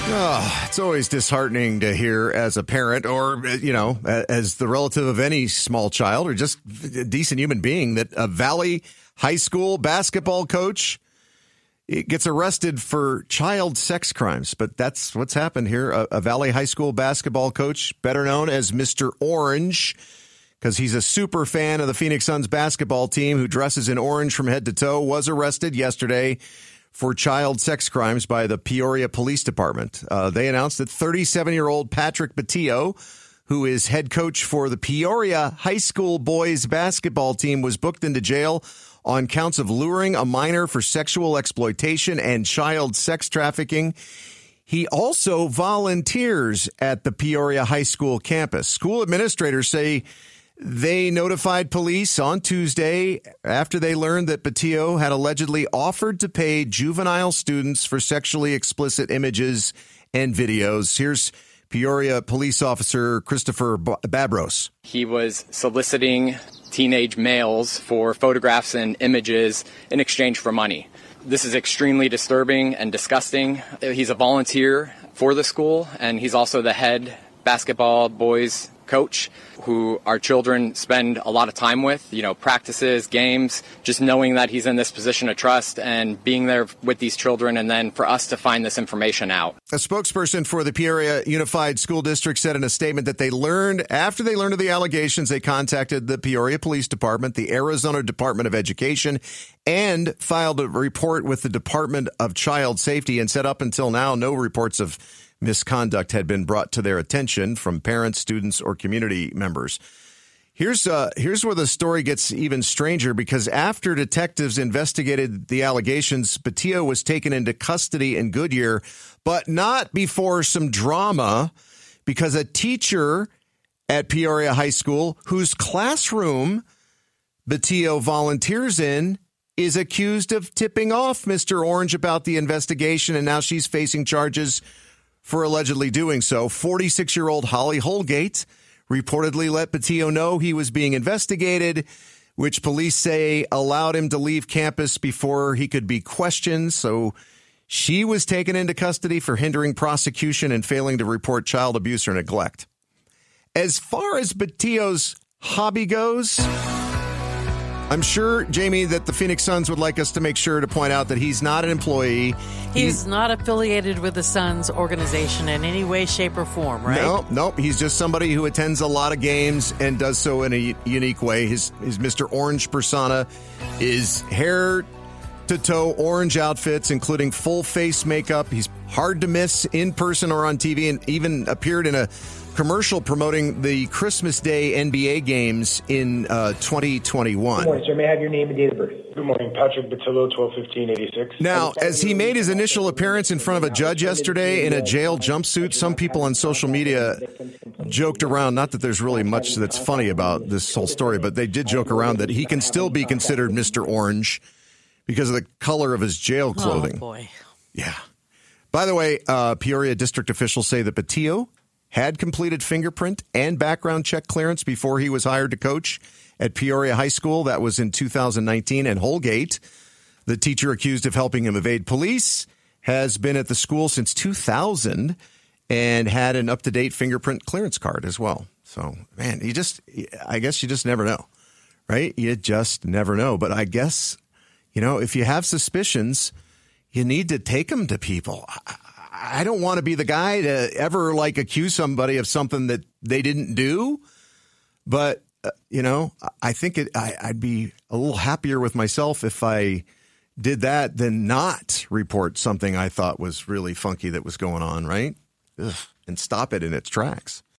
Oh, it's always disheartening to hear as a parent or, as the relative of any small child or just a decent human being that a Valley High School basketball coach gets arrested for child sex crimes. But that's what's happened here. A Valley High School basketball coach, better known as Mr. Orange, because he's a super fan of the Phoenix Suns basketball team who dresses in orange from head to toe, was arrested yesterday for child sex crimes by the Peoria Police Department. They announced that 37-year-old Patrick Batillo, who is head coach for the Peoria High School boys basketball team, was booked into jail on counts of luring a minor for sexual exploitation and child sex trafficking. He also volunteers at the Peoria High School campus. School administrators say they notified police on Tuesday after they learned that Batillo had allegedly offered to pay juvenile students for sexually explicit images and videos. Here's Peoria police officer Christopher Babros. He was soliciting teenage males for photographs and images in exchange for money. This is extremely disturbing and disgusting. He's a volunteer for the school, and he's also the head basketball boys coach who our children spend a lot of time with, practices, games, just knowing that he's in this position of trust and being there with these children, and then for us to find this information out. A spokesperson for the Peoria Unified School District said in a statement that after they learned of the allegations, they contacted the Peoria Police Department, the Arizona Department of Education, and filed a report with the Department of Child Safety, and said up until now, no reports of misconduct had been brought to their attention from parents, students, or community members. Here's where the story gets even stranger, because after detectives investigated the allegations, Batillo was taken into custody in Goodyear, but not before some drama, because a teacher at Peoria High School, whose classroom Batillo volunteers in, is accused of tipping off Mr. Orange about the investigation, and now she's facing charges for allegedly doing so. 46-year-old Holly Holgate reportedly let Batillo know he was being investigated, which police say allowed him to leave campus before he could be questioned. So she was taken into custody for hindering prosecution and failing to report child abuse or neglect. As far as Batillo's hobby goes, I'm sure, Jamie, that the Phoenix Suns would like us to make sure to point out that he's not an employee. He's not affiliated with the Suns organization in any way, shape, or form, right? No. He's just somebody who attends a lot of games and does so in a unique way. His Mr. Orange persona is hair to toe orange outfits, including full face makeup. He's hard to miss in person or on TV, and even appeared in a commercial promoting the Christmas Day NBA games in 2021. Good morning, sir. May I have your name and date of birth? Good morning, Patrick Batillo, 12/15/86. Now, as he made his initial appearance in front of a judge yesterday in a jail jumpsuit, some people on social media joked around, not that there's really much that's funny about this whole story, but they did joke around that he can still be considered Mr. Orange because of the color of his jail clothing. Oh, boy. Yeah. By the way, Peoria district officials say that Batillo had completed fingerprint and background check clearance before he was hired to coach at Peoria High School. That was in 2019. And Holgate, the teacher accused of helping him evade police, has been at the school since 2000 and had an up-to-date fingerprint clearance card as well. So, man, I guess you just never know, right? You just never know. But I guess, if you have suspicions, you need to take them to people. I don't want to be the guy to ever accuse somebody of something that they didn't do. But, I think I'd be a little happier with myself if I did that than not report something I thought was really funky that was going on, right? Ugh, and stop it in its tracks.